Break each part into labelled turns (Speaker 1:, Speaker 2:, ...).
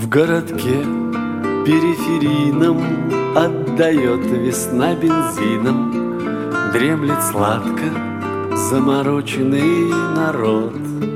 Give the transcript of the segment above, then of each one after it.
Speaker 1: В городке периферийном отдает весна бензином, дремлет сладко замороченный народ.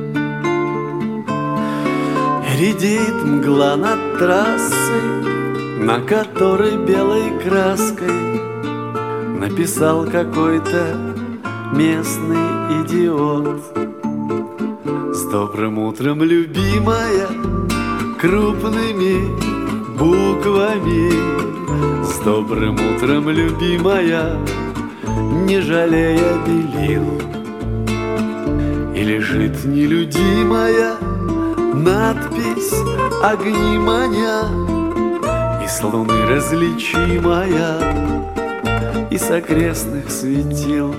Speaker 1: Редеет мгла над трассой, на которой белой краской написал какой-то местный идиот. С добрым утром, любимая, крупными буквами. С добрым утром, любимая, не жалея белил. И лежит нелюдимая надпись огни маня, и с луны различимая, и с окрестных светил.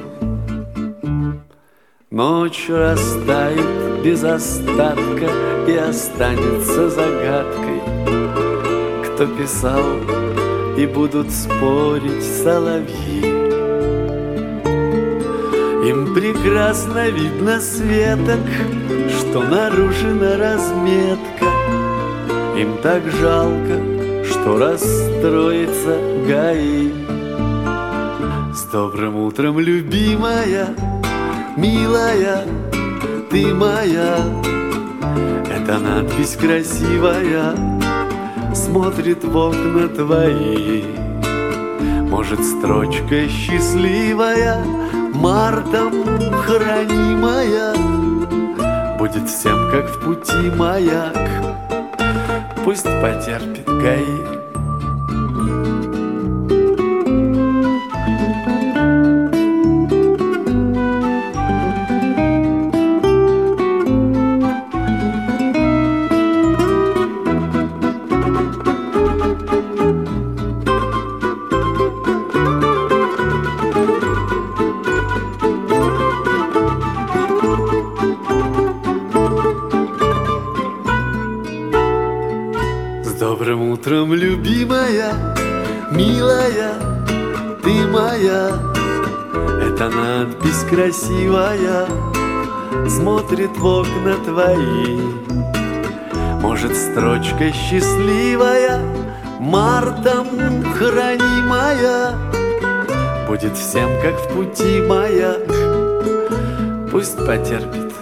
Speaker 1: Ночь растает без остатка и останется загадкой, кто писал, и будут спорить соловьи. Им прекрасно видно светок, что нарушена разметка. Им так жалко, что расстроится ГАИ. С добрым утром, любимая, милая, ты моя. Эта надпись красивая смотрит в окна твои. Может, строчка счастливая, мартом хранимая, будет всем, как в пути маяк, пусть потерпит ГАИ. С добрым утром, любимая, милая, ты моя. Эта надпись красивая смотрит в окна твои. Может, строчка счастливая, мартом хранимая, будет всем, как в пути маяк, пусть потерпит